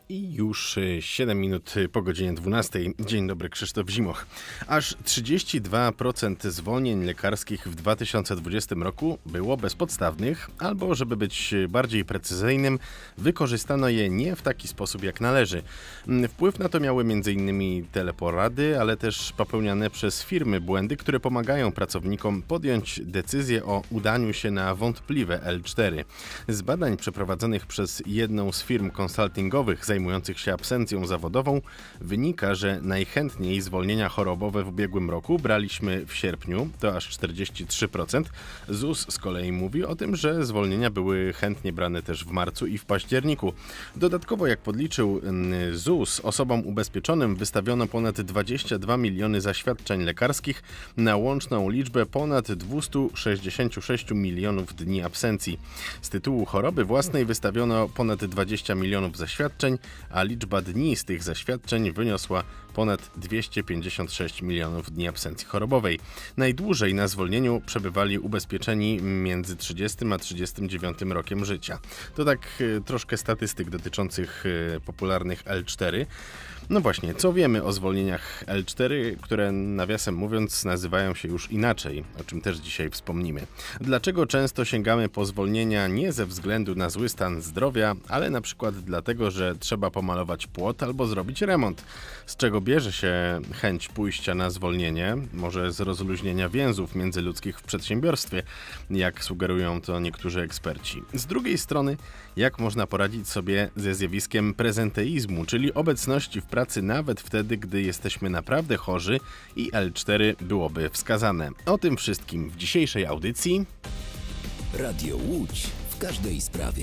I już 7 minut po godzinie 12. Dzień dobry, Krzysztof Zimoch. Aż 32% zwolnień lekarskich w 2020 roku było bezpodstawnych, albo żeby być bardziej precyzyjnym, wykorzystano je nie w taki sposób jak należy. Wpływ na to miały m.in. teleporady, ale też popełniane przez firmy błędy, które pomagają pracownikom podjąć decyzję o udaniu się na wątpliwe L4. Z badań przeprowadzonych przez jedną z firm konsultingowych zajmujących się absencją zawodową wynika, że najchętniej zwolnienia chorobowe w ubiegłym roku braliśmy w sierpniu, to aż 43%. ZUS z kolei mówi o tym, że zwolnienia były chętnie brane też w marcu i w październiku. Dodatkowo, jak podliczył ZUS, osobom ubezpieczonym wystawiono ponad 22 miliony zaświadczeń lekarskich na łączną liczbę ponad 266 milionów dni absencji. Z tytułu choroby własnej wystawiono ponad 20 milionów zaświadczeń, a liczba dni z tych zaświadczeń wyniosła ponad 256 milionów dni absencji chorobowej. Najdłużej na zwolnieniu przebywali ubezpieczeni między 30 a 39 rokiem życia. To tak troszkę statystyk dotyczących popularnych L4. No właśnie, co wiemy o zwolnieniach L4, które nawiasem mówiąc nazywają się już inaczej, o czym też dzisiaj wspomnimy. Dlaczego często sięgamy po zwolnienia nie ze względu na zły stan zdrowia, ale na przykład dlatego, że trzeba pomalować płot albo zrobić remont? Z czego bierze się chęć pójścia na zwolnienie? Może z rozluźnienia więzów międzyludzkich w przedsiębiorstwie, jak sugerują to niektórzy eksperci. Z drugiej strony, jak można poradzić sobie ze zjawiskiem prezenteizmu, czyli obecności w pracy nawet wtedy, gdy jesteśmy naprawdę chorzy i L4 byłoby wskazane. O tym wszystkim w dzisiejszej audycji. Radio Łódź w każdej sprawie.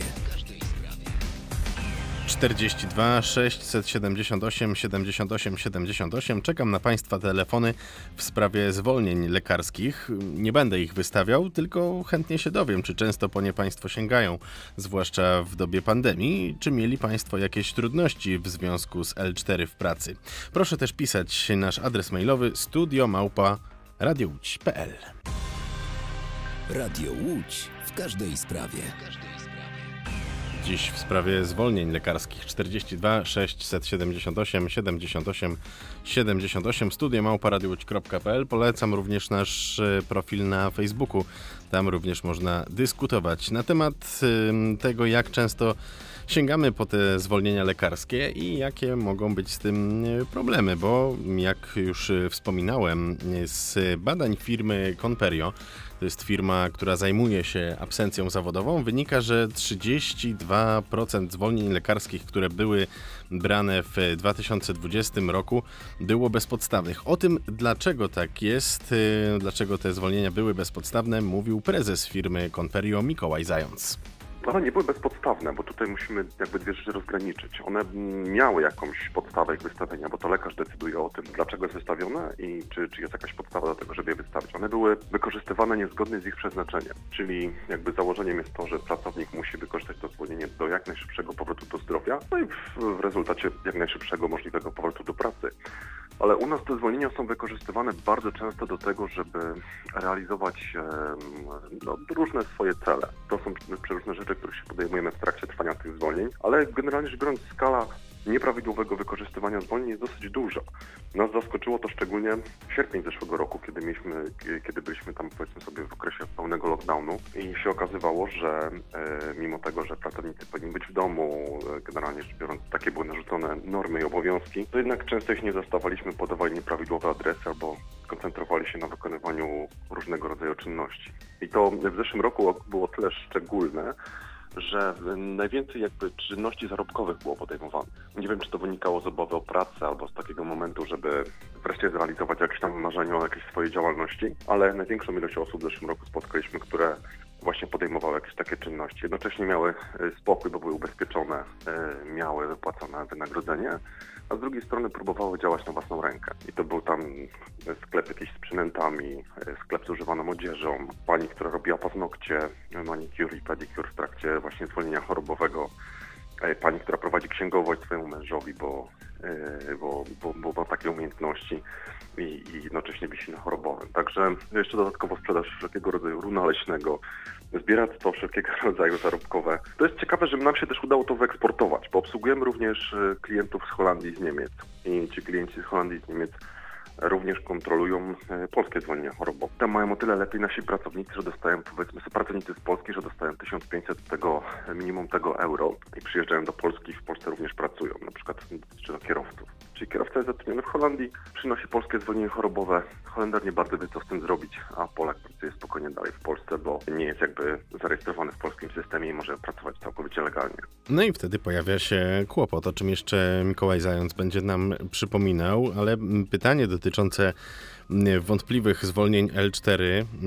42 678 78 78. Czekam na Państwa telefony w sprawie zwolnień lekarskich. Nie będę ich wystawiał, tylko chętnie się dowiem, czy często po nie Państwo sięgają, zwłaszcza w dobie pandemii, czy mieli Państwo jakieś trudności w związku z L4 w pracy. Proszę też pisać nasz adres mailowy studio@radiołódź.pl. Radio Łódź w każdej sprawie. Dziś w sprawie zwolnień lekarskich 42 678 78 78 studio@radiołódź.pl. Polecam również nasz profil na Facebooku. Tam również można dyskutować na temat tego, jak często sięgamy po te zwolnienia lekarskie i jakie mogą być z tym problemy, bo jak już wspominałem, z badań firmy Conperio, to jest firma, która zajmuje się absencją zawodową, wynika, że 32% zwolnień lekarskich, które były brane w 2020 roku, było bezpodstawnych. O tym, dlaczego tak jest, dlaczego te zwolnienia były bezpodstawne, mówił prezes firmy Conperio Mikołaj Zając. One nie były bezpodstawne, bo tutaj musimy jakby dwie rzeczy rozgraniczyć. One miały jakąś podstawę ich wystawienia, bo to lekarz decyduje o tym, dlaczego jest wystawione i czy jest jakaś podstawa do tego, żeby je wystawić. One były wykorzystywane niezgodnie z ich przeznaczeniem, czyli jakby założeniem jest to, że pracownik musi wykorzystać to zwolnienie do jak najszybszego powrotu do zdrowia, no i w rezultacie jak najszybszego możliwego powrotu do pracy. Ale u nas te zwolnienia są wykorzystywane bardzo często do tego, żeby realizować różne swoje cele. To są przeróżne rzeczy, których się podejmujemy w trakcie trwania tych zwolnień, ale generalnie rzecz biorąc skala nieprawidłowego wykorzystywania zwolnień jest dosyć duża. Nas zaskoczyło to szczególnie sierpień zeszłego roku, kiedy byliśmy tam powiedzmy sobie w okresie pełnego lockdownu i się okazywało, że mimo tego, że pracownicy powinni być w domu, generalnie rzecz biorąc takie były narzucone normy i obowiązki, to jednak często ich nie zastawaliśmy, podawali nieprawidłowe adresy albo koncentrowali się na wykonywaniu różnego rodzaju czynności. I to w zeszłym roku było tyle szczególne, że najwięcej jakby czynności zarobkowych było podejmowanych. Nie wiem, czy to wynikało z obawy o pracę albo z takiego momentu, żeby wreszcie zrealizować jakieś tam marzenie o jakiejś swojej działalności, ale największą ilość osób w zeszłym roku spotkaliśmy, które właśnie podejmowały jakieś takie czynności. Jednocześnie miały spokój, bo były ubezpieczone, miały wypłacone wynagrodzenie, a z drugiej strony próbowały działać na własną rękę. I to był tam sklep jakiś z przynętami, sklep z używaną odzieżą, pani, która robiła paznokcie, manicure i pedicure w trakcie właśnie zwolnienia chorobowego. pani, która prowadzi księgowość swojemu mężowi, bo ma takie umiejętności i jednocześnie wisi na chorobowym. Także jeszcze dodatkowo sprzedaż wszelkiego rodzaju runa leśnego, zbieractwo wszelkiego rodzaju zarobkowe. To jest ciekawe, że nam się też udało to wyeksportować, bo obsługujemy również klientów z Holandii i z Niemiec. I ci klienci z Holandii i z Niemiec również kontrolują polskie zwolnienia chorobowe. Tam mają o tyle lepiej nasi pracownicy, że dostają, powiedzmy sobie, pracownicy z Polski, że dostają 1500 minimum tego euro i przyjeżdżają do Polski, w Polsce również pracują, na przykład dotyczy to kierowców. Czyli kierowca jest zatrudniony w Holandii, przynosi polskie zwolnienie chorobowe. Holender nie bardzo wie, co z tym zrobić, a Polak pracuje spokojnie dalej w Polsce, bo nie jest jakby zarejestrowany w polskim systemie i może pracować całkowicie legalnie. No i wtedy pojawia się kłopot, o czym jeszcze Mikołaj Zając będzie nam przypominał, ale pytanie dotyczące wątpliwych zwolnień L4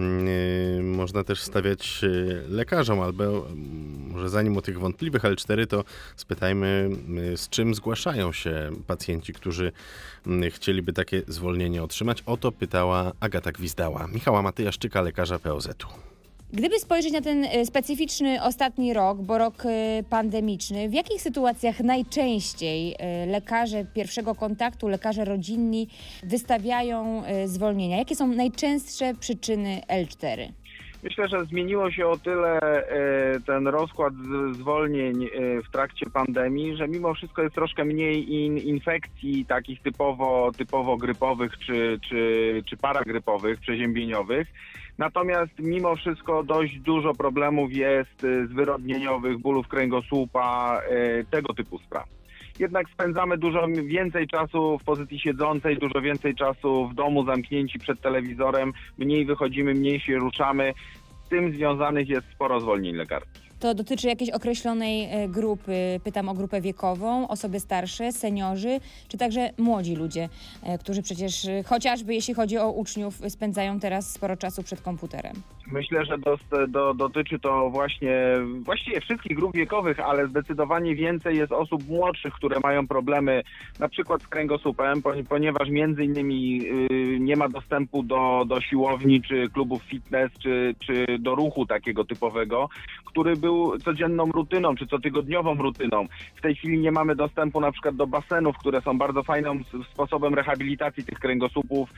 można też stawiać lekarzom, albo może zanim o tych wątpliwych L4, to spytajmy, z czym zgłaszają się pacjenci, którzy chcieliby takie zwolnienie otrzymać. O to pytała Agata Gwizdała, Michała Matyjaszczyka, lekarza POZ-u. Gdyby spojrzeć na ten specyficzny ostatni rok, bo rok pandemiczny, w jakich sytuacjach najczęściej lekarze pierwszego kontaktu, lekarze rodzinni wystawiają zwolnienia? Jakie są najczęstsze przyczyny L4? Myślę, że zmieniło się o tyle ten rozkład zwolnień w trakcie pandemii, że mimo wszystko jest troszkę mniej infekcji takich typowo grypowych czy paragrypowych, przeziębieniowych. Natomiast mimo wszystko dość dużo problemów jest zwyrodnieniowych, bólów kręgosłupa, tego typu spraw. Jednak spędzamy dużo więcej czasu w pozycji siedzącej, dużo więcej czasu w domu zamknięci przed telewizorem, mniej wychodzimy, mniej się ruszamy. Z tym związanych jest sporo zwolnień lekarskich. To dotyczy jakiejś określonej grupy, pytam o grupę wiekową, osoby starsze, seniorzy, czy także młodzi ludzie, którzy przecież chociażby jeśli chodzi o uczniów spędzają teraz sporo czasu przed komputerem? Myślę, że dotyczy to właściwie wszystkich grup wiekowych, ale zdecydowanie więcej jest osób młodszych, które mają problemy na przykład z kręgosłupem, ponieważ między innymi nie ma dostępu do siłowni, czy klubów fitness, czy do ruchu takiego typowego, który był codzienną rutyną, czy cotygodniową rutyną. W tej chwili nie mamy dostępu na przykład do basenów, które są bardzo fajnym sposobem rehabilitacji tych kręgosłupów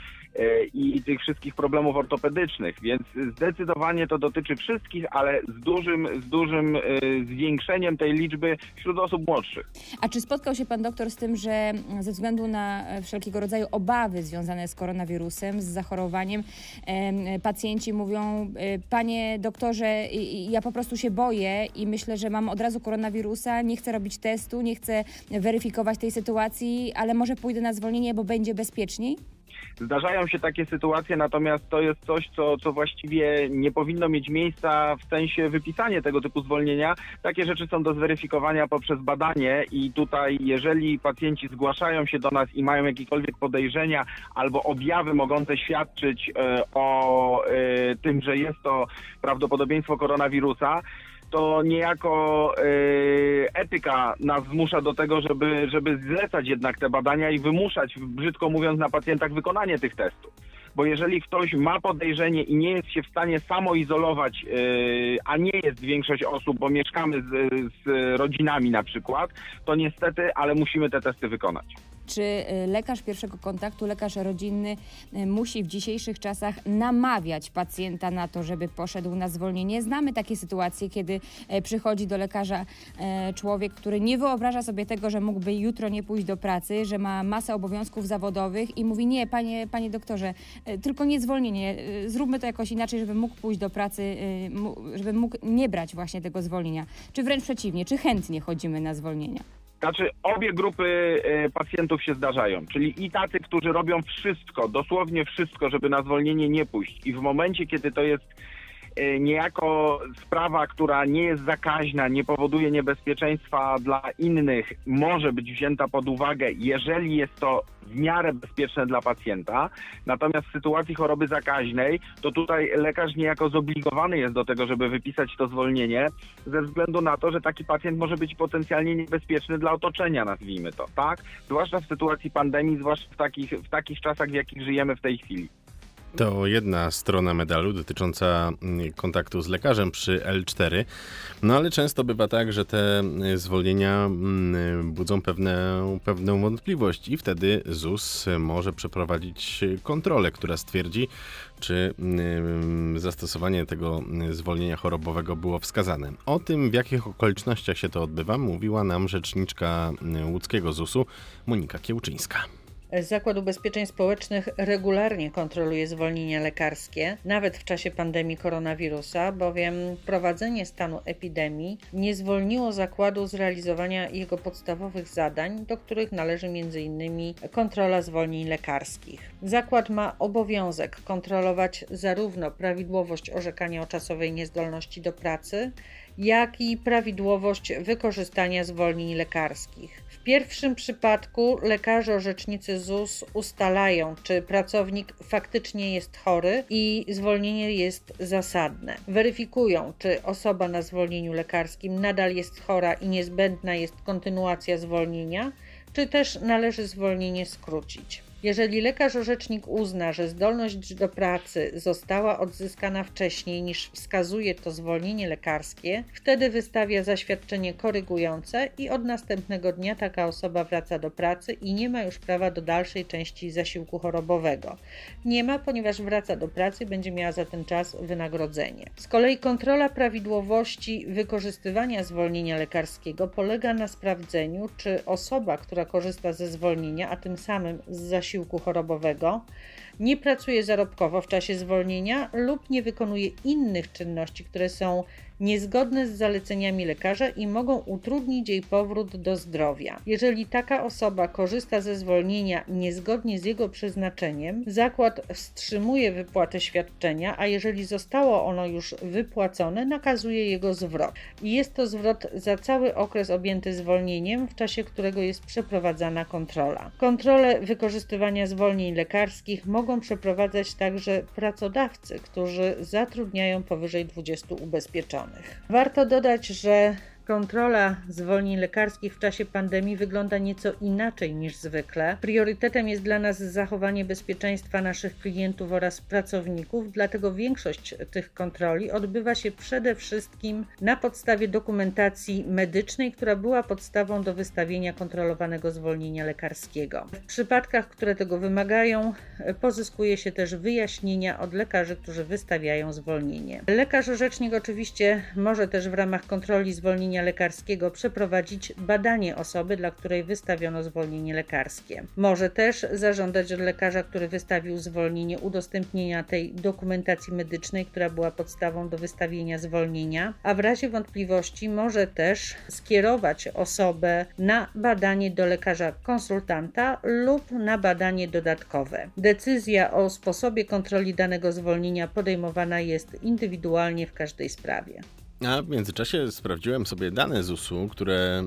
i tych wszystkich problemów ortopedycznych, więc zdecydowanie to dotyczy wszystkich, ale z dużym zwiększeniem tej liczby wśród osób młodszych. A czy spotkał się pan doktor z tym, że ze względu na wszelkiego rodzaju obawy związane z koronawirusem, z zachorowaniem, pacjenci mówią: panie doktorze, ja po prostu się boję i myślę, że mam od razu koronawirusa, nie chcę robić testu, nie chcę weryfikować tej sytuacji, ale może pójdę na zwolnienie, bo będzie bezpieczniej? Zdarzają się takie sytuacje, natomiast to jest coś, co właściwie nie powinno mieć miejsca w sensie wypisania tego typu zwolnienia. Takie rzeczy są do zweryfikowania poprzez badanie i tutaj, jeżeli pacjenci zgłaszają się do nas i mają jakiekolwiek podejrzenia albo objawy mogące świadczyć o tym, że jest to prawdopodobieństwo koronawirusa, to niejako etyka nas zmusza do tego, żeby zlecać jednak te badania i wymuszać, brzydko mówiąc, na pacjentach wykonanie tych testów. Bo jeżeli ktoś ma podejrzenie i nie jest się w stanie samoizolować, a nie jest większość osób, bo mieszkamy z rodzinami na przykład, to niestety, ale musimy te testy wykonać. Czy lekarz pierwszego kontaktu, lekarz rodzinny musi w dzisiejszych czasach namawiać pacjenta na to, żeby poszedł na zwolnienie? Znamy takie sytuacje, kiedy przychodzi do lekarza człowiek, który nie wyobraża sobie tego, że mógłby jutro nie pójść do pracy, że ma masę obowiązków zawodowych i mówi: nie, panie doktorze, tylko nie zwolnienie, zróbmy to jakoś inaczej, żeby mógł pójść do pracy, żeby mógł nie brać właśnie tego zwolnienia. Czy wręcz przeciwnie, czy chętnie chodzimy na zwolnienia? Znaczy, obie grupy pacjentów się zdarzają, czyli i tacy, którzy robią wszystko, dosłownie wszystko, żeby na zwolnienie nie pójść, i w momencie, kiedy to jest niejako sprawa, która nie jest zakaźna, nie powoduje niebezpieczeństwa dla innych, może być wzięta pod uwagę, jeżeli jest to w miarę bezpieczne dla pacjenta. Natomiast w sytuacji choroby zakaźnej, to tutaj lekarz niejako zobligowany jest do tego, żeby wypisać to zwolnienie, ze względu na to, że taki pacjent może być potencjalnie niebezpieczny dla otoczenia, nazwijmy to, tak? Zwłaszcza w sytuacji pandemii, zwłaszcza w takich czasach, w jakich żyjemy w tej chwili. To jedna strona medalu dotycząca kontaktu z lekarzem przy L4, no ale często bywa tak, że te zwolnienia budzą pewną wątpliwość i wtedy ZUS może przeprowadzić kontrolę, która stwierdzi, czy zastosowanie tego zwolnienia chorobowego było wskazane. O tym, w jakich okolicznościach się to odbywa, mówiła nam rzeczniczka łódzkiego ZUS-u Monika Kiełczyńska. Zakład Ubezpieczeń Społecznych regularnie kontroluje zwolnienia lekarskie, nawet w czasie pandemii koronawirusa, bowiem wprowadzenie stanu epidemii nie zwolniło zakładu z realizowania jego podstawowych zadań, do których należy m.in. kontrola zwolnień lekarskich. Zakład ma obowiązek kontrolować zarówno prawidłowość orzekania o czasowej niezdolności do pracy, jak i prawidłowość wykorzystania zwolnień lekarskich. W pierwszym przypadku lekarze orzecznicy ZUS ustalają, czy pracownik faktycznie jest chory i zwolnienie jest zasadne. Weryfikują, czy osoba na zwolnieniu lekarskim nadal jest chora i niezbędna jest kontynuacja zwolnienia, czy też należy zwolnienie skrócić. Jeżeli lekarz orzecznik uzna, że zdolność do pracy została odzyskana wcześniej niż wskazuje to zwolnienie lekarskie, wtedy wystawia zaświadczenie korygujące i od następnego dnia taka osoba wraca do pracy i nie ma już prawa do dalszej części zasiłku chorobowego. Nie ma, ponieważ wraca do pracy i będzie miała za ten czas wynagrodzenie. Z kolei kontrola prawidłowości wykorzystywania zwolnienia lekarskiego polega na sprawdzeniu, czy osoba, która korzysta ze zwolnienia, a tym samym z zasiłku chorobowego, nie pracuje zarobkowo w czasie zwolnienia lub nie wykonuje innych czynności, które są niezgodne z zaleceniami lekarza i mogą utrudnić jej powrót do zdrowia. Jeżeli taka osoba korzysta ze zwolnienia niezgodnie z jego przeznaczeniem, zakład wstrzymuje wypłatę świadczenia, a jeżeli zostało ono już wypłacone, nakazuje jego zwrot. I jest to zwrot za cały okres objęty zwolnieniem, w czasie którego jest przeprowadzana kontrola. Kontrolę wykorzystywania zwolnień lekarskich mogą przeprowadzać także pracodawcy, którzy zatrudniają powyżej 20 ubezpieczonych. Warto dodać, że kontrola zwolnień lekarskich w czasie pandemii wygląda nieco inaczej niż zwykle. Priorytetem jest dla nas zachowanie bezpieczeństwa naszych klientów oraz pracowników, dlatego większość tych kontroli odbywa się przede wszystkim na podstawie dokumentacji medycznej, która była podstawą do wystawienia kontrolowanego zwolnienia lekarskiego. W przypadkach, które tego wymagają, pozyskuje się też wyjaśnienia od lekarzy, którzy wystawiają zwolnienie. Lekarz orzecznik oczywiście może też w ramach kontroli zwolnienia lekarskiego przeprowadzić badanie osoby, dla której wystawiono zwolnienie lekarskie. Może też zażądać od lekarza, który wystawił zwolnienie, udostępnienia tej dokumentacji medycznej, która była podstawą do wystawienia zwolnienia, a w razie wątpliwości może też skierować osobę na badanie do lekarza konsultanta lub na badanie dodatkowe. Decyzja o sposobie kontroli danego zwolnienia podejmowana jest indywidualnie w każdej sprawie. A w międzyczasie sprawdziłem sobie dane ZUS-u, które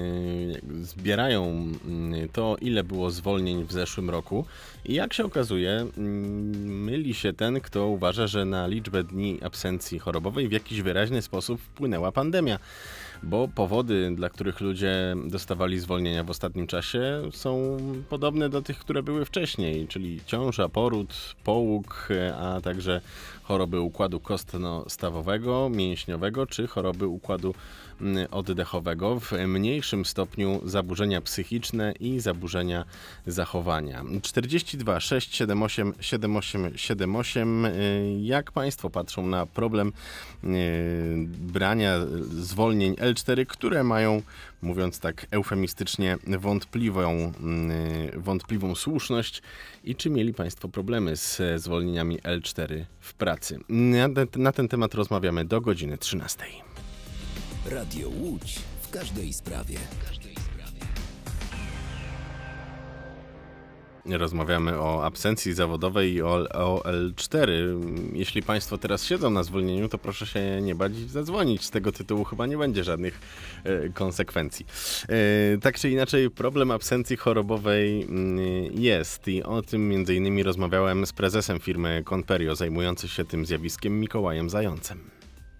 zbierają to, ile było zwolnień w zeszłym roku. I jak się okazuje, myli się ten, kto uważa, że na liczbę dni absencji chorobowej w jakiś wyraźny sposób wpłynęła pandemia. Bo powody, dla których ludzie dostawali zwolnienia w ostatnim czasie, są podobne do tych, które były wcześniej, czyli ciąża, poród, połóg, a także choroby układu kostno-stawowego, mięśniowego czy choroby układu oddechowego, w mniejszym stopniu zaburzenia psychiczne i zaburzenia zachowania. 42 678 7878. Jak Państwo patrzą na problem brania zwolnień L4, które mają, mówiąc tak eufemistycznie, wątpliwą słuszność i czy mieli Państwo problemy z zwolnieniami L4 w pracy? Na ten temat rozmawiamy do godziny 13. Radio Łódź w każdej sprawie. Rozmawiamy o absencji zawodowej i o L4. Jeśli Państwo teraz siedzą na zwolnieniu, to proszę się nie bać zadzwonić. Z tego tytułu chyba nie będzie żadnych konsekwencji. Tak czy inaczej, problem absencji chorobowej jest i o tym między innymi rozmawiałem z prezesem firmy Conperio, zajmujący się tym zjawiskiem, Mikołajem Zającem.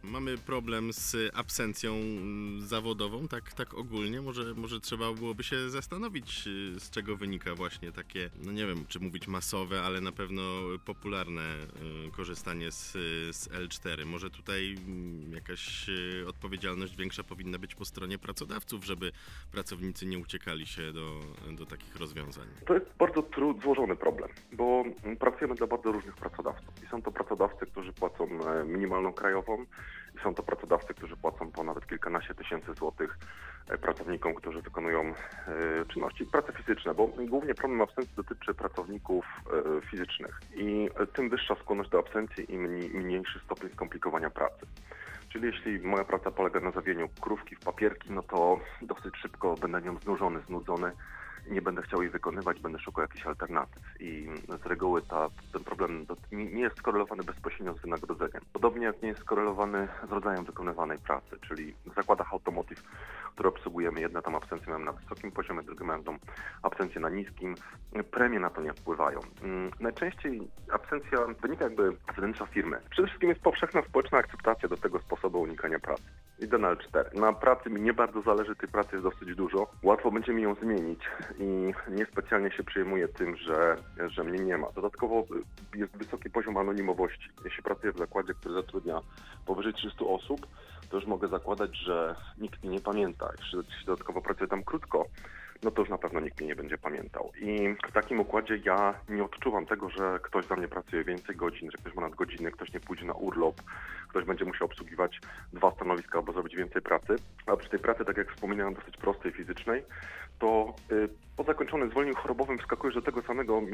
Mamy problem z absencją zawodową, tak ogólnie. Może trzeba byłoby się zastanowić, z czego wynika właśnie takie, no nie wiem, czy mówić masowe, ale na pewno popularne korzystanie z L4. Może tutaj jakaś odpowiedzialność większa powinna być po stronie pracodawców, żeby pracownicy nie uciekali się do takich rozwiązań. To jest bardzo złożony problem, bo pracujemy dla bardzo różnych pracodawców. I są to pracodawcy, którzy płacą minimalną krajową, i są to pracodawcy, którzy płacą po nawet kilkanaście tysięcy złotych pracownikom, którzy wykonują czynności prace fizyczne, bo głównie problem absencji dotyczy pracowników fizycznych i tym wyższa skłonność do absencji, im mniejszy stopień skomplikowania pracy. Czyli jeśli moja praca polega na zawieniu krówki w papierki, no to dosyć szybko będę nią znudzony, nie będę chciał jej wykonywać, będę szukał jakichś alternatyw. I z reguły ten problem nie jest skorelowany bezpośrednio z wynagrodzeniem. Podobnie jak nie jest skorelowany z rodzajem wykonywanej pracy, czyli w zakładach automotive, które obsługujemy, jedne tam absencje mają na wysokim poziomie, drugie mają tam absencję na niskim. Premie na to nie wpływają. Najczęściej absencja wynika jakby z wnętrza firmy. Przede wszystkim jest powszechna społeczna akceptacja do tego sposobu unikania pracy. Idę na L4. Na pracy mi nie bardzo zależy, tej pracy jest dosyć dużo. Łatwo będzie mi ją zmienić i niespecjalnie się przejmuję tym, że mnie nie ma. Dodatkowo jest wysoki poziom anonimowości. Jeśli pracuję w zakładzie, który zatrudnia powyżej 300 osób, to już mogę zakładać, że nikt mnie nie pamięta. Jeśli dodatkowo pracuję tam krótko, no to już na pewno nikt mnie nie będzie pamiętał. I w takim układzie ja nie odczuwam tego, że ktoś za mnie pracuje więcej godzin, że ktoś ma nadgodziny, ktoś nie pójdzie na urlop, ktoś będzie musiał obsługiwać 2 stanowiska albo zrobić więcej pracy. A przy tej pracy, tak jak wspominałem, dosyć prostej, fizycznej, to po zakończonym zwolnieniu chorobowym wskakujesz do tego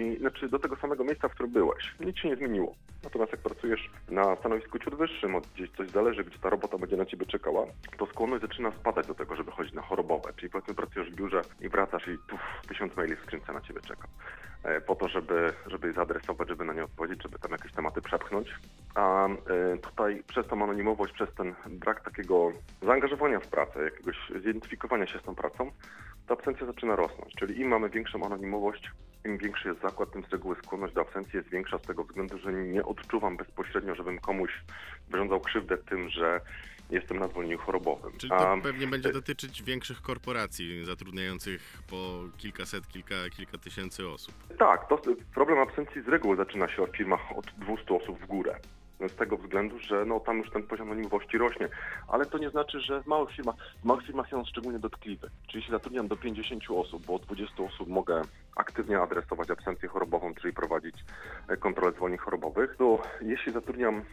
samego miejsca, w którym byłeś. Nic się nie zmieniło. Natomiast jak pracujesz na stanowisku ciut wyższym, od gdzieś coś zależy, gdzie ta robota będzie na ciebie czekała, to skłonność zaczyna spadać do tego, żeby chodzić na chorobowe. Czyli powiedzmy pracujesz w biurze i wracasz i 1000 maili w skrzynce na ciebie czeka. Po to, żeby je zaadresować, żeby na nie odpowiedzieć, żeby tam jakieś tematy przepchnąć. A tutaj przez tą anonimowość, przez ten brak takiego zaangażowania w pracę, jakiegoś zidentyfikowania się z tą pracą, ta absencja zaczyna rosnąć. Czyli im mamy większą anonimowość, im większy jest zakład, tym z reguły skłonność do absencji jest większa z tego względu, że nie odczuwam bezpośrednio, żebym komuś wyrządzał krzywdę tym, że jestem na zwolnieniu chorobowym. Czyli to pewnie będzie dotyczyć większych korporacji zatrudniających po kilkaset, kilka tysięcy osób. Tak, problem absencji z reguły zaczyna się w firmach od 200 osób w górę. Z tego względu, że tam już ten poziom anonimowości rośnie. Ale to nie znaczy, że w małych firmach jest on szczególnie dotkliwy. Czyli jeśli zatrudniam do 50 osób, bo od 20 osób mogę aktywnie adresować absencję chorobową, czyli prowadzić kontrolę zwolnień chorobowych, to jeśli zatrudniam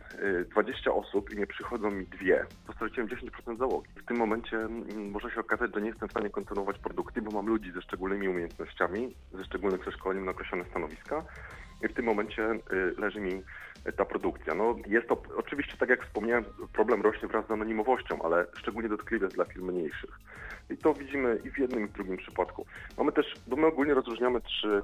20 osób i nie przychodzą mi 2, to straciłem 10% załogi. W tym momencie może się okazać, że nie jestem w stanie kontynuować produkcji, bo mam ludzi ze szczególnymi umiejętnościami, ze szczególnym przeszkoleniem na określone stanowiska. I w tym momencie leży mi ta produkcja. Jest to oczywiście, tak jak wspomniałem, problem rośnie wraz z anonimowością, ale szczególnie dotkliwy jest dla firm mniejszych. I to widzimy i w jednym, i w drugim przypadku. Bo my ogólnie rozróżniamy 3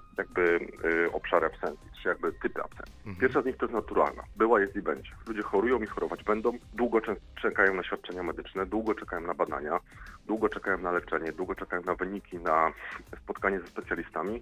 obszary absencji, 3 typy absencji. Pierwsza z nich to jest naturalna. Była, jest i będzie. Ludzie chorują i chorować będą, długo czekają na świadczenia medyczne, długo czekają na badania, długo czekają na leczenie, długo czekają na wyniki, na spotkanie ze specjalistami.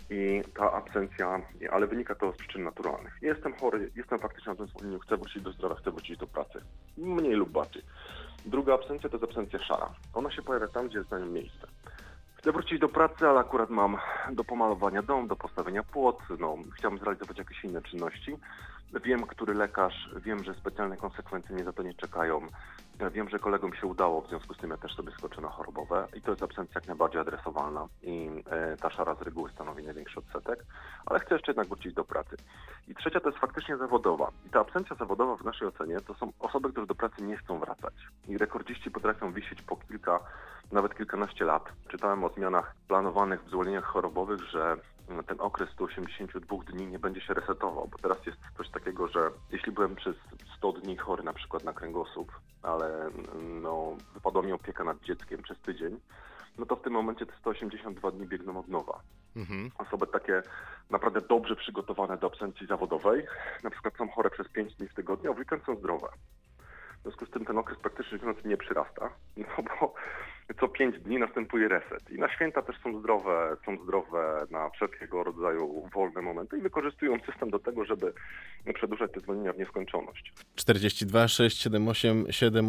I ta absencja, ale wynika to z przyczyn naturalnych. Jestem chory, jestem faktycznie na tym zwolnieniu, chcę wrócić do zdrowia, chcę wrócić do pracy. Mniej lub bardziej. Druga absencja to jest absencja szara. Ona się pojawia tam, gdzie jest na nią miejsce. Chcę wrócić do pracy, ale akurat mam do pomalowania dom, do postawienia płot, chciałbym zrealizować jakieś inne czynności. Wiem, który lekarz, wiem, że specjalne konsekwencje mnie za to nie czekają. Wiem, że kolegom się udało, w związku z tym ja też sobie skoczę na chorobowe i to jest absencja jak najbardziej adresowalna i ta szara z reguły stanowi największy odsetek, ale chcę jeszcze jednak wrócić do pracy. I trzecia to jest faktycznie zawodowa. I ta absencja zawodowa w naszej ocenie to są osoby, które do pracy nie chcą wracać. I rekordziści potrafią wisieć po kilka, nawet kilkanaście lat. Czytałem o zmianach planowanych w zwolnieniach chorobowych, że ten okres 182 dni nie będzie się resetował, bo teraz jest coś takiego, że jeśli byłem przez 100 dni chory na przykład na kręgosłup, ale wypadła mi opieka nad dzieckiem przez tydzień, to w tym momencie te 182 dni biegną od nowa. Osoby takie naprawdę dobrze przygotowane do absencji zawodowej, na przykład są chore przez 5 dni w tygodniu, a w weekend są zdrowe. W związku z tym ten okres praktycznie mówiąc nie przyrasta, bo co 5 dni następuje reset. I na święta też są zdrowe na wszelkiego rodzaju wolne momenty i wykorzystują system do tego, żeby przedłużać te zwolnienia w nieskończoność. 42 678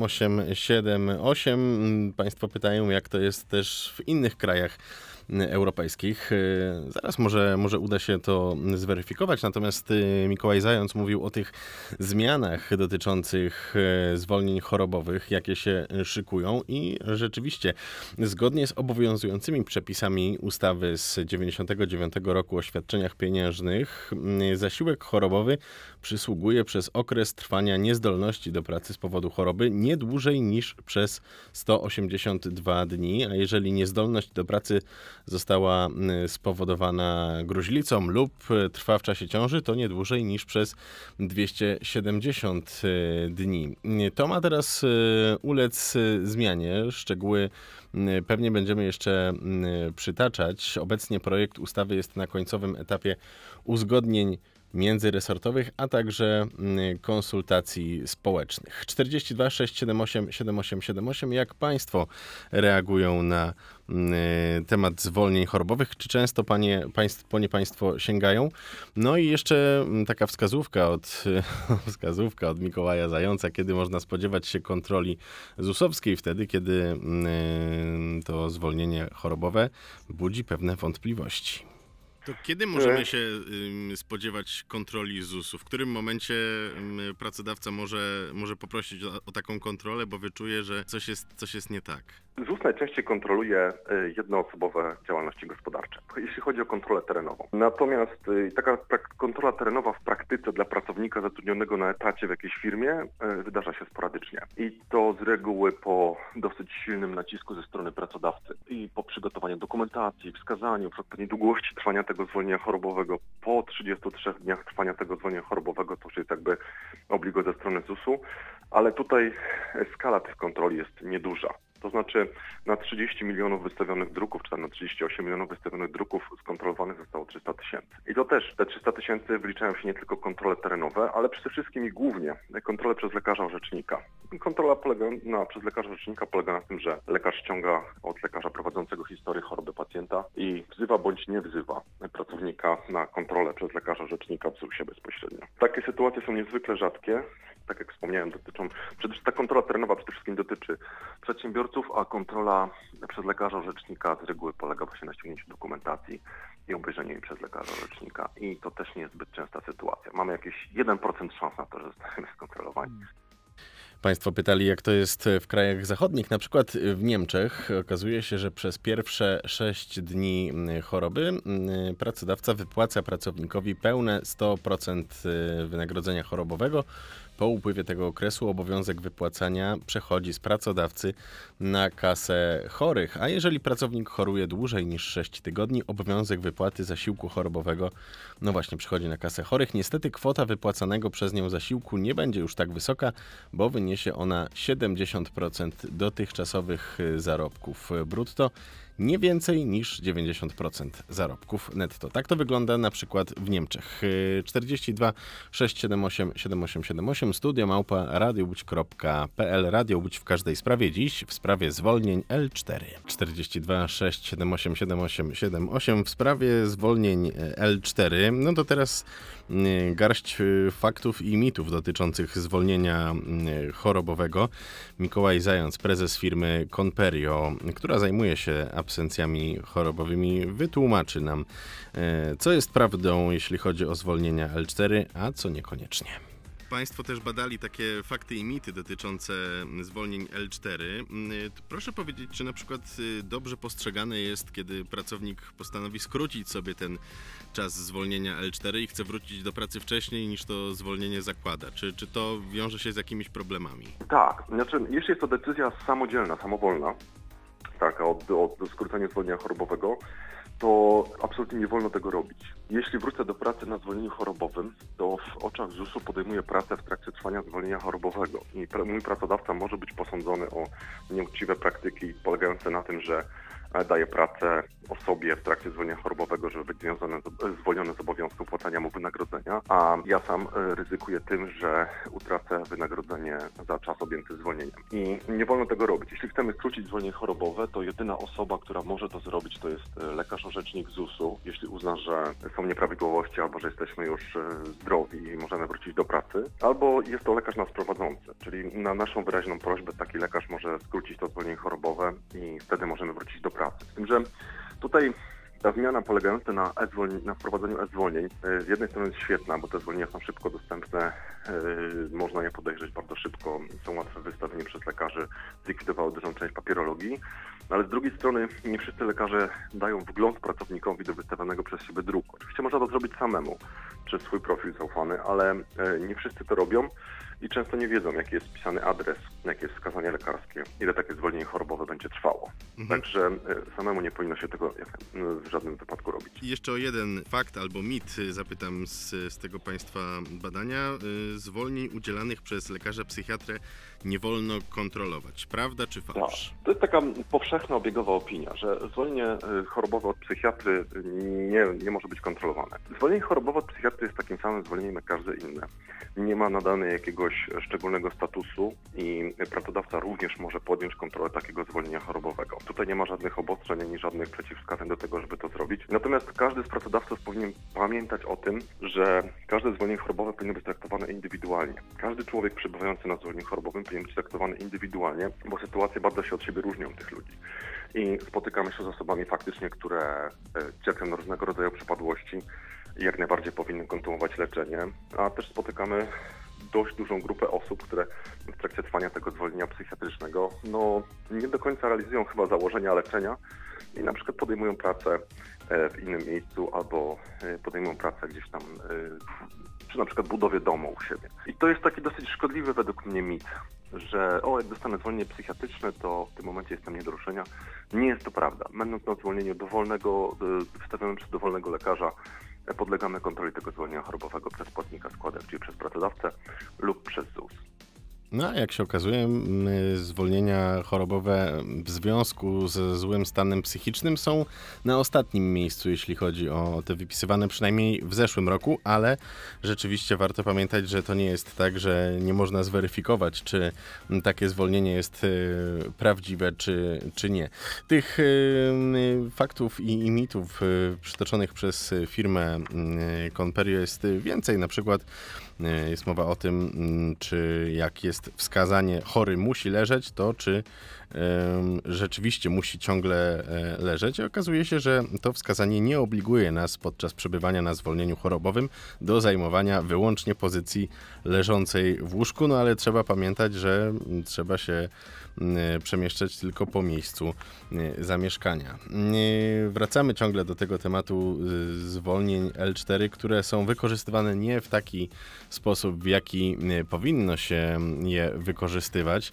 7878. Państwo pytają, jak to jest też w innych krajach europejskich. Zaraz może uda się to zweryfikować, natomiast Mikołaj Zając mówił o tych zmianach dotyczących zwolnień chorobowych, jakie się szykują i rzeczywiście zgodnie z obowiązującymi przepisami ustawy z 1999 roku o świadczeniach pieniężnych zasiłek chorobowy przysługuje przez okres trwania niezdolności do pracy z powodu choroby nie dłużej niż przez 182 dni, a jeżeli niezdolność do pracy została spowodowana gruźlicą lub trwa w czasie ciąży, to nie dłużej niż przez 270 dni. To ma teraz ulec zmianie. Szczegóły pewnie będziemy jeszcze przytaczać. Obecnie projekt ustawy jest na końcowym etapie uzgodnień międzyresortowych, a także konsultacji społecznych. 42 678 7878. Jak Państwo reagują na temat zwolnień chorobowych? Czy często po nie Państwo sięgają? No i jeszcze taka wskazówka od Mikołaja Zająca, kiedy można spodziewać się kontroli ZUS-owskiej, wtedy, kiedy to zwolnienie chorobowe budzi pewne wątpliwości. To kiedy możemy się spodziewać kontroli ZUS-u? W którym momencie pracodawca może poprosić o taką kontrolę, bo wyczuje, że coś jest nie tak? ZUS najczęściej kontroluje jednoosobowe działalności gospodarcze, jeśli chodzi o kontrolę terenową. Natomiast taka kontrola terenowa w praktyce dla pracownika zatrudnionego na etacie w jakiejś firmie wydarza się sporadycznie. I to z reguły po dosyć silnym nacisku ze strony pracodawcy i po przygotowaniu dokumentacji, wskazaniu pewnej długości trwania tego zwolnienia chorobowego. Po 33 dniach trwania tego zwolnienia chorobowego to już jest jakby obligo ze strony ZUS-u, ale tutaj skala tych kontroli jest nieduża. To znaczy na 30 milionów wystawionych druków, czy tam na 38 milionów wystawionych druków skontrolowanych zostało 300 000. I to też te 300 000 wliczają się nie tylko kontrole terenowe, ale przede wszystkim i głównie kontrole przez lekarza orzecznika. Kontrola przez lekarza orzecznika polega na tym, że lekarz ściąga od lekarza prowadzącego historię choroby pacjenta i wzywa bądź nie wzywa pracownika na kontrolę przez lekarza orzecznika w ZUS-ie bezpośrednio. Takie sytuacje są niezwykle rzadkie. Tak jak wspomniałem, ta kontrola terenowa przede wszystkim dotyczy przedsiębiorców, a kontrola przez lekarza orzecznika z reguły polega właśnie na ściągnięciu dokumentacji i obejrzeniu jej przez lekarza orzecznika. I to też nie jest zbyt częsta sytuacja. Mamy jakieś 1% szans na to, że zostaniemy skontrolowani. Państwo pytali, jak to jest w krajach zachodnich. Na przykład w Niemczech okazuje się, że przez pierwsze 6 dni choroby pracodawca wypłaca pracownikowi pełne 100% wynagrodzenia chorobowego. Po upływie tego okresu obowiązek wypłacania przechodzi z pracodawcy na kasę chorych, a jeżeli pracownik choruje dłużej niż 6 tygodni, obowiązek wypłaty zasiłku chorobowego właśnie przychodzi na kasę chorych. Niestety kwota wypłacanego przez nią zasiłku nie będzie już tak wysoka, bo wyniesie ona 70% dotychczasowych zarobków brutto. Nie więcej niż 90% zarobków netto. Tak to wygląda na przykład w Niemczech. 42 678 7878 studio@radiołódź.pl. Radio Łódź w każdej sprawie. Dziś w sprawie zwolnień L4. 42 678 7878 w sprawie zwolnień L4. No to teraz garść faktów i mitów dotyczących zwolnienia chorobowego. Mikołaj Zając, prezes firmy Conperio, która zajmuje się absencjami chorobowymi, wytłumaczy nam, co jest prawdą, jeśli chodzi o zwolnienia L4, a co niekoniecznie. Państwo też badali takie fakty i mity dotyczące zwolnień L4. Proszę powiedzieć, czy na przykład dobrze postrzegane jest, kiedy pracownik postanowi skrócić sobie ten czas zwolnienia L4 i chce wrócić do pracy wcześniej niż to zwolnienie zakłada? Czy to wiąże się z jakimiś problemami? Tak, jeśli jest to decyzja samodzielna, samowolna, o skróceniu zwolnienia chorobowego, to absolutnie nie wolno tego robić. Jeśli wrócę do pracy na zwolnieniu chorobowym, to w oczach ZUS-u podejmuję pracę w trakcie trwania zwolnienia chorobowego i mój pracodawca może być posądzony o nieuczciwe praktyki polegające na tym, że daje pracę osobie w trakcie zwolnienia chorobowego, żeby być zwolniony z obowiązku płacenia mu wynagrodzenia, a ja sam ryzykuję tym, że utracę wynagrodzenie za czas objęty zwolnieniem. I nie wolno tego robić. Jeśli chcemy skrócić zwolnienie chorobowe, to jedyna osoba, która może to zrobić, to jest lekarz orzecznik ZUS-u, jeśli uzna, że są nieprawidłowości albo że jesteśmy już zdrowi i możemy wrócić do pracy, albo jest to lekarz nas prowadzący, czyli na naszą wyraźną prośbę taki lekarz może skrócić to zwolnienie chorobowe i wtedy możemy wrócić do pracy. Z tym, że tutaj ta zmiana polegająca na wprowadzeniu e-zwolnień z jednej strony jest świetna, bo te zwolnienia są szybko dostępne, można je podejrzeć bardzo szybko, są łatwe w wystawieniu przez lekarzy, zlikwidowały dużą część papierologii, ale z drugiej strony nie wszyscy lekarze dają wgląd pracownikowi do wystawionego przez siebie druku. Oczywiście można to zrobić samemu przez swój profil zaufany, ale nie wszyscy to robią i często nie wiedzą, jaki jest wpisany adres, jakie jest wskazanie lekarskie, ile takie zwolnienie chorobowe będzie trwało. Także samemu nie powinno się tego w żadnym wypadku robić. I jeszcze o jeden fakt albo mit zapytam z tego Państwa badania. Zwolnień udzielanych przez lekarza psychiatrę nie wolno kontrolować. Prawda czy fałsz? Tak. To jest taka powszechna, obiegowa opinia, że zwolnienie chorobowe od psychiatry nie może być kontrolowane. Zwolnienie chorobowe od psychiatry jest takim samym zwolnieniem jak każde inne. Nie ma nadane jakiegoś szczególnego statusu i pracodawca również może podjąć kontrolę takiego zwolnienia chorobowego. Tutaj nie ma żadnych obostrzeń ani żadnych przeciwwskazań do tego, żeby to zrobić. Natomiast każdy z pracodawców powinien pamiętać o tym, że każde zwolnienie chorobowe powinno być traktowane indywidualnie. Każdy człowiek przebywający na zwolnieniu chorobowym powinien być traktowany indywidualnie, bo sytuacje bardzo się od siebie różnią tych ludzi. I spotykamy się z osobami faktycznie, które cierpią na różnego rodzaju przypadłości i jak najbardziej powinny kontynuować leczenie, a też spotykamy dość dużą grupę osób, które w trakcie trwania tego zwolnienia psychiatrycznego nie do końca realizują chyba założenia leczenia i na przykład podejmują pracę w innym miejscu albo podejmują pracę gdzieś tam przy na przykład budowie domu u siebie. I to jest taki dosyć szkodliwy według mnie mit, że jak dostanę zwolnienie psychiatryczne, to w tym momencie jestem nie do ruszenia. Nie jest to prawda. Będąc na zwolnieniu wystawionym przez dowolnego lekarza, podlegamy kontroli tego zwolnienia chorobowego przez płatnika składek, czyli przez pracodawcę lub przez ZUS. No a jak się okazuje, zwolnienia chorobowe w związku ze złym stanem psychicznym są na ostatnim miejscu, jeśli chodzi o te wypisywane przynajmniej w zeszłym roku, ale rzeczywiście warto pamiętać, że to nie jest tak, że nie można zweryfikować, czy takie zwolnienie jest prawdziwe, czy nie. Tych faktów i mitów przytoczonych przez firmę Conperio jest więcej. Na przykład jest mowa o tym, czy jak jest wskazanie chory musi leżeć, to czy rzeczywiście musi ciągle leżeć. I okazuje się, że to wskazanie nie obliguje nas podczas przebywania na zwolnieniu chorobowym do zajmowania wyłącznie pozycji leżącej w łóżku, ale trzeba pamiętać, że trzeba się przemieszczać tylko po miejscu zamieszkania. Wracamy ciągle do tego tematu zwolnień L4, które są wykorzystywane nie w taki sposób, w jaki powinno się je wykorzystywać.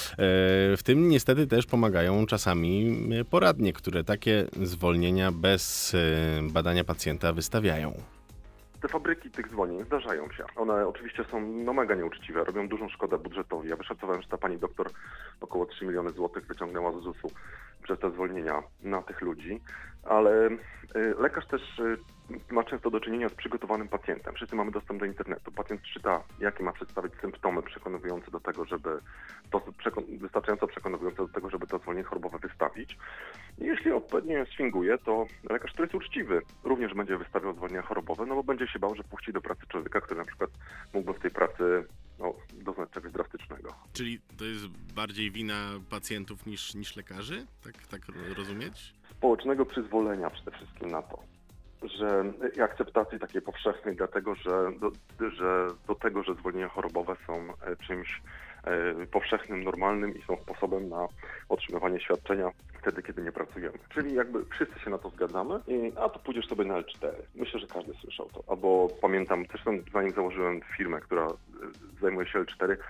W tym niestety też pomagają czasami poradnie, które takie zwolnienia bez badania pacjenta wystawiają. Te fabryki tych zwolnień zdarzają się. One oczywiście są mega nieuczciwe, robią dużą szkodę budżetowi. Ja wyszacowałem, że ta pani doktor około 3 miliony złotych wyciągnęła z ZUS-u przez te zwolnienia na tych ludzi, ale lekarz też ma często do czynienia z przygotowanym pacjentem. Wszyscy mamy dostęp do internetu. Pacjent czyta, jakie ma przedstawić symptomy przekonujące do tego, wystarczająco przekonujące do tego, żeby to zwolnienie chorobowe wystawić. I jeśli odpowiednio sfinguje, to lekarz, który jest uczciwy, również będzie wystawiał zwolnienia chorobowe, bo będzie się bał, że puści do pracy człowieka, który na przykład mógłby w tej pracy doznać czegoś drastycznego. Czyli to jest bardziej wina pacjentów niż lekarzy? Tak rozumieć? Społecznego przyzwolenia przede wszystkim na to, że akceptacji takiej powszechnej, dlatego że do tego, że zwolnienia chorobowe są czymś powszechnym, normalnym i są sposobem na otrzymywanie świadczenia wtedy, kiedy nie pracujemy. Czyli jakby wszyscy się na to zgadzamy a to pójdziesz sobie na L4. Myślę, że każdy słyszał to. Albo pamiętam, zresztą zanim założyłem firmę, która zajmuje się L4,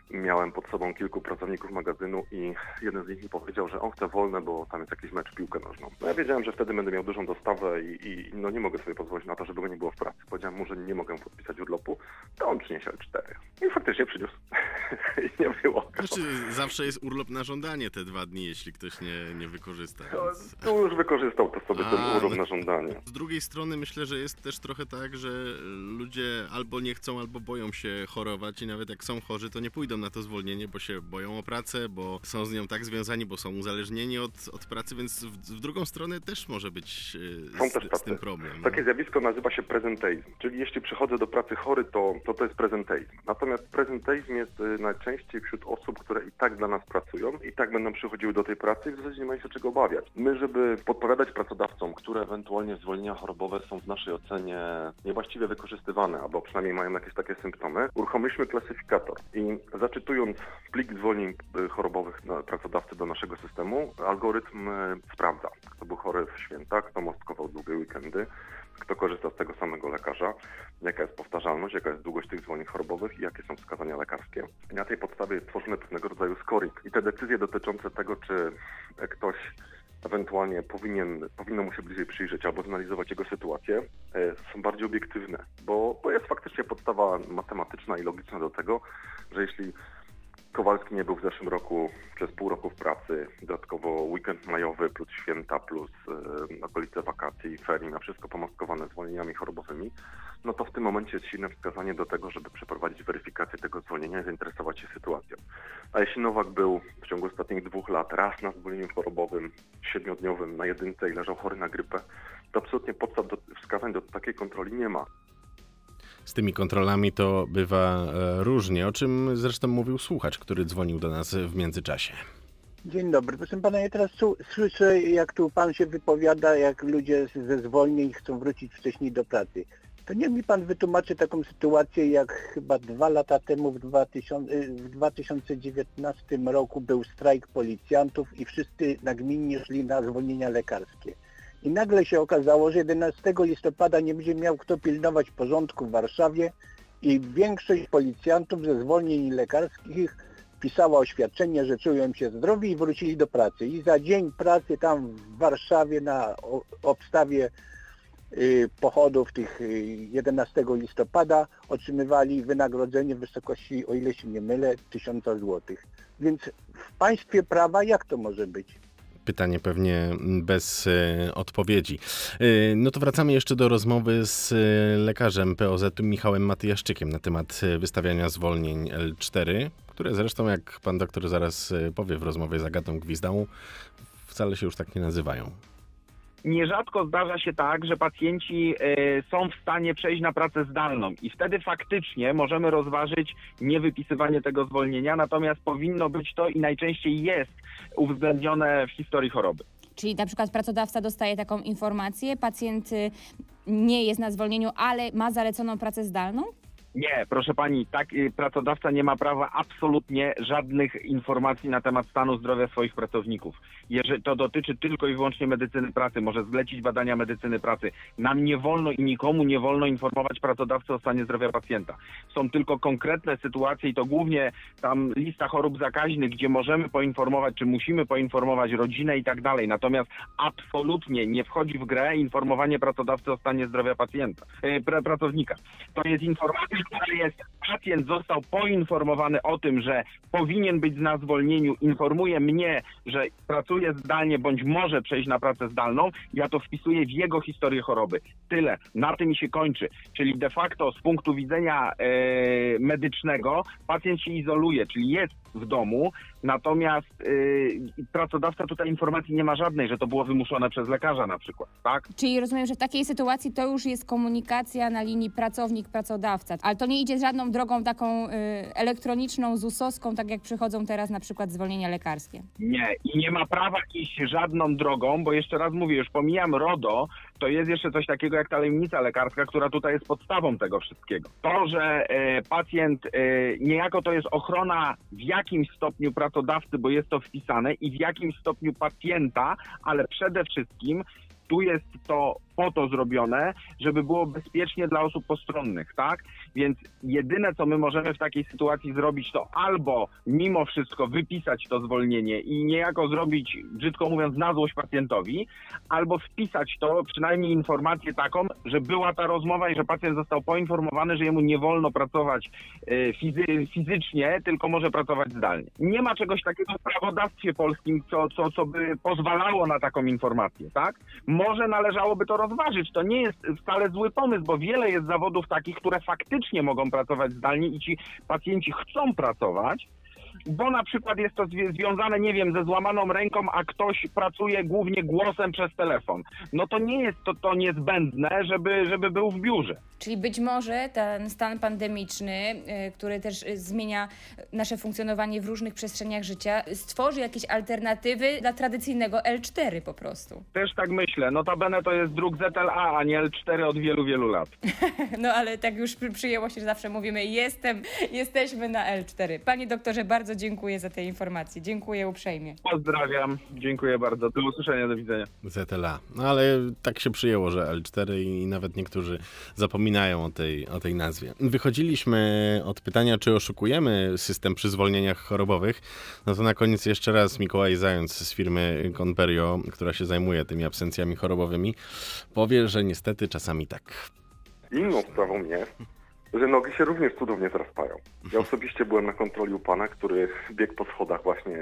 Miałem pod sobą kilku pracowników magazynu i jeden z nich mi powiedział, że on chce wolne, bo tam jest jakiś mecz w piłkę nożną. No ja wiedziałem, że wtedy będę miał dużą dostawę i no nie mogę sobie pozwolić na to, żeby go nie było w pracy. Powiedziałem mu, że nie mogę podpisać urlopu, to on przyniesie L4. I faktycznie przyniósł. I nie było. Znaczy, zawsze jest urlop na żądanie te 2 dni, jeśli ktoś nie wykorzysta. Więc... To już wykorzystał to sobie ten urlop na żądanie. Z drugiej strony myślę, że jest też trochę tak, że ludzie albo nie chcą, albo boją się chorować i nawet jak są chorzy, to nie pójdą na to zwolnienie, bo się boją o pracę, bo są z nią tak związani, bo są uzależnieni od pracy, więc w drugą stronę też może być z tym problem. Takie zjawisko nazywa się prezenteizm, czyli jeśli przychodzę do pracy chory, to jest prezenteizm. Natomiast prezenteizm jest najczęściej wśród osób, które i tak dla nas pracują, i tak będą przychodziły do tej pracy i w zasadzie nie mają się czego obawiać. My, żeby podpowiadać pracodawcom, które ewentualnie zwolnienia chorobowe są w naszej ocenie niewłaściwie wykorzystywane, albo przynajmniej mają jakieś takie symptomy, uruchomiliśmy klasyfikator i zaczytując plik zwolnień chorobowych pracodawcy do naszego systemu, algorytm sprawdza, kto był chory w święta, kto mostkował długie weekendy, kto korzysta z tego samego lekarza, jaka jest powtarzalność, jaka jest długość tych zwolnień chorobowych i jakie są wskazania lekarskie. I na tej podstawie tworzymy pewnego rodzaju scoring. I te decyzje dotyczące tego, czy ktoś ewentualnie powinno mu się bliżej przyjrzeć albo zanalizować jego sytuację, są bardziej obiektywne, bo jest faktycznie podstawa matematyczna i logiczna do tego, że jeśli Kowalski nie był w zeszłym roku przez pół roku w pracy, dodatkowo weekend majowy plus święta plus okolice wakacji i ferii, na wszystko pomostkowane zwolnieniami chorobowymi, no to w tym momencie jest silne wskazanie do tego, żeby przeprowadzić weryfikację tego zwolnienia i zainteresować się sytuacją. A jeśli Nowak był w ciągu ostatnich 2 lat raz na zwolnieniu chorobowym 7-dniowym na jedynce i leżał chory na grypę, to absolutnie podstaw do wskazań do takiej kontroli nie ma. Z tymi kontrolami to bywa różnie, o czym zresztą mówił słuchacz, który dzwonił do nas w międzyczasie. Dzień dobry. Proszę pana, ja teraz słyszę, jak tu pan się wypowiada, jak ludzie ze zwolnień chcą wrócić wcześniej do pracy. To niech mi pan wytłumaczy taką sytuację, jak chyba 2 lata temu w 2019 roku był strajk policjantów i wszyscy nagminnie szli na zwolnienia lekarskie. I nagle się okazało, że 11 listopada nie będzie miał kto pilnować porządku w Warszawie i większość policjantów ze zwolnień lekarskich pisała oświadczenie, że czują się zdrowi i wrócili do pracy. I za dzień pracy tam w Warszawie na obstawie pochodów tych 11 listopada otrzymywali wynagrodzenie w wysokości, o ile się nie mylę, 1000 złotych. Więc w państwie prawa jak to może być? Pytanie pewnie bez odpowiedzi. No to wracamy jeszcze do rozmowy z lekarzem POZ-u Michałem Matyjaszczykiem na temat wystawiania zwolnień L4, które zresztą, jak pan doktor zaraz powie w rozmowie z Agatą Gwizdałą, wcale się już tak nie nazywają. Nierzadko zdarza się tak, że pacjenci są w stanie przejść na pracę zdalną i wtedy faktycznie możemy rozważyć niewypisywanie tego zwolnienia, natomiast powinno być to i najczęściej jest uwzględnione w historii choroby. Czyli na przykład pracodawca dostaje taką informację, pacjent nie jest na zwolnieniu, ale ma zaleconą pracę zdalną? Nie, proszę pani, tak pracodawca nie ma prawa absolutnie żadnych informacji na temat stanu zdrowia swoich pracowników. Jeżeli to dotyczy tylko i wyłącznie medycyny pracy, może zlecić badania medycyny pracy. Nam nie wolno i nikomu nie wolno informować pracodawcy o stanie zdrowia pacjenta. Są tylko konkretne sytuacje i to głównie tam lista chorób zakaźnych, gdzie możemy poinformować, czy musimy poinformować rodzinę i tak dalej. Natomiast absolutnie nie wchodzi w grę informowanie pracodawcy o stanie zdrowia pracownika. To jest informacja, która jest, pacjent został poinformowany o tym, że powinien być na zwolnieniu, informuje mnie, że pracuje zdalnie bądź może przejść na pracę zdalną, ja to wpisuję w jego historię choroby. Tyle. Na tym się kończy. Czyli de facto z punktu widzenia medycznego pacjent się izoluje, czyli jest w domu, natomiast pracodawca tutaj informacji nie ma żadnej, że to było wymuszone przez lekarza na przykład, tak? Czyli rozumiem, że w takiej sytuacji to już jest komunikacja na linii pracownik-pracodawca, ale to nie idzie żadną drogą taką elektroniczną, ZUS-owską, tak jak przychodzą teraz na przykład zwolnienia lekarskie. Nie, i nie ma prawa iść żadną drogą, bo jeszcze raz mówię, już pomijam RODO, to jest jeszcze coś takiego jak tajemnica lekarska, która tutaj jest podstawą tego wszystkiego. To, że pacjent, niejako to jest ochrona w jakimś stopniu pracodawcy, bo jest to wpisane, i w jakim stopniu pacjenta, ale przede wszystkim tu jest to po to zrobione, żeby było bezpiecznie dla osób postronnych, tak? Więc jedyne, co my możemy w takiej sytuacji zrobić, to albo mimo wszystko wypisać to zwolnienie i niejako zrobić, brzydko mówiąc, na złość pacjentowi, albo wpisać to, przynajmniej informację taką, że była ta rozmowa i że pacjent został poinformowany, że jemu nie wolno pracować fizycznie, tylko może pracować zdalnie. Nie ma czegoś takiego w prawodawstwie polskim, co by pozwalało na taką informację, tak? Może należałoby to rozważyć. To nie jest wcale zły pomysł, bo wiele jest zawodów takich, które faktycznie mogą pracować zdalnie i ci pacjenci chcą pracować, bo na przykład jest to związane, nie wiem, ze złamaną ręką, a ktoś pracuje głównie głosem przez telefon. No to nie jest to niezbędne, żeby był w biurze. Czyli być może ten stan pandemiczny, który też zmienia nasze funkcjonowanie w różnych przestrzeniach życia, stworzy jakieś alternatywy dla tradycyjnego L4 po prostu. Też tak myślę. Notabene to jest druk ZLA, a nie L4 od wielu, wielu lat. No ale tak już przyjęło się, że zawsze mówimy jesteśmy na L4. Panie doktorze, bardzo dziękuję za te informacje. Dziękuję uprzejmie. Pozdrawiam. Dziękuję bardzo. Do usłyszenia, do widzenia. ZLA. No ale tak się przyjęło, że L4 i nawet niektórzy zapominają o tej nazwie. Wychodziliśmy od pytania, czy oszukujemy system przy zwolnieniach chorobowych. No to na koniec jeszcze raz Mikołaj Zając z firmy Conperio, która się zajmuje tymi absencjami chorobowymi, powie, że niestety czasami tak. Inną sprawą jest, że nogi się również cudownie zrastają. Ja osobiście byłem na kontroli u pana, który biegł po schodach właśnie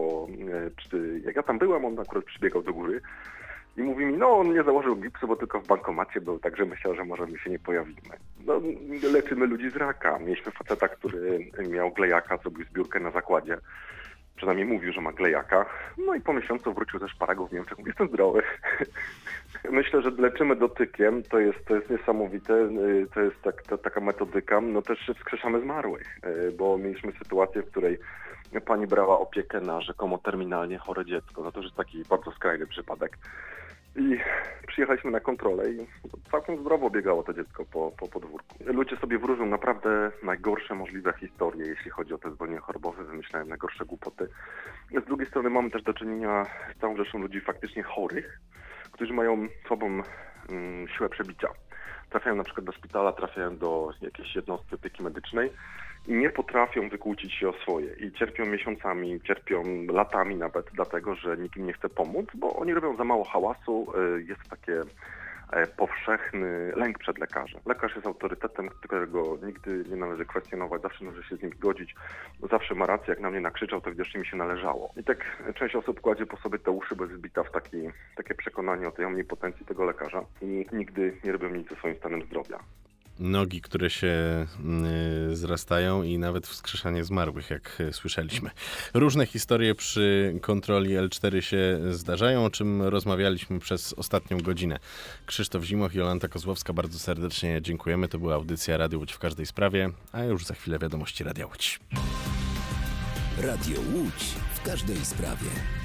jak ja tam byłem, on akurat przybiegał do góry i mówi mi, no on nie założył gipsu, bo tylko w bankomacie był, także myślał, że może my się nie pojawimy. No, leczymy ludzi z raka. Mieliśmy faceta, który miał glejaka, zrobił zbiórkę na zakładzie. Przynajmniej mówił, że ma glejaka. No i po miesiącu wrócił ze szparagów w Niemczech. Mówi, jestem zdrowy. Myślę, że leczymy dotykiem. To jest niesamowite. To jest taka metodyka. No też wskrzeszamy zmarłych, bo mieliśmy sytuację, w której pani brała opiekę na rzekomo terminalnie chore dziecko. No to już jest taki bardzo skrajny przypadek. I przyjechaliśmy na kontrolę i całkiem zdrowo biegało to dziecko po podwórku. Ludzie sobie wróżą naprawdę najgorsze możliwe historie, jeśli chodzi o te zwolnienia chorobowe, wymyślają najgorsze głupoty. Z drugiej strony mamy też do czynienia z całą rzeszą ludzi faktycznie chorych, którzy mają słabą siłę przebicia. Trafiają na przykład do szpitala, trafiają do jakiejś jednostki opieki medycznej i nie potrafią wykłócić się o swoje. I cierpią miesiącami, cierpią latami nawet, dlatego że nikt im nie chce pomóc, bo oni robią za mało hałasu. Jest takie powszechny lęk przed lekarzem. Lekarz jest autorytetem, którego nigdy nie należy kwestionować, zawsze należy się z nim zgodzić. Zawsze ma rację, jak na mnie nakrzyczał, to widocznie mi się należało. I tak część osób kładzie po sobie te uszy, bo jest zbita w takie przekonanie o tej omnipotencji tego lekarza i nigdy nie robią nic ze swoim stanem zdrowia. Nogi, które się zrastają i nawet wskrzeszanie zmarłych, jak słyszeliśmy. Różne historie przy kontroli L4 się zdarzają, o czym rozmawialiśmy przez ostatnią godzinę. Krzysztof Zimoch i Jolanta Kozłowska, bardzo serdecznie dziękujemy. To była audycja Radio Łódź w każdej sprawie, a już za chwilę wiadomości Radia Łódź. Radio Łódź w każdej sprawie.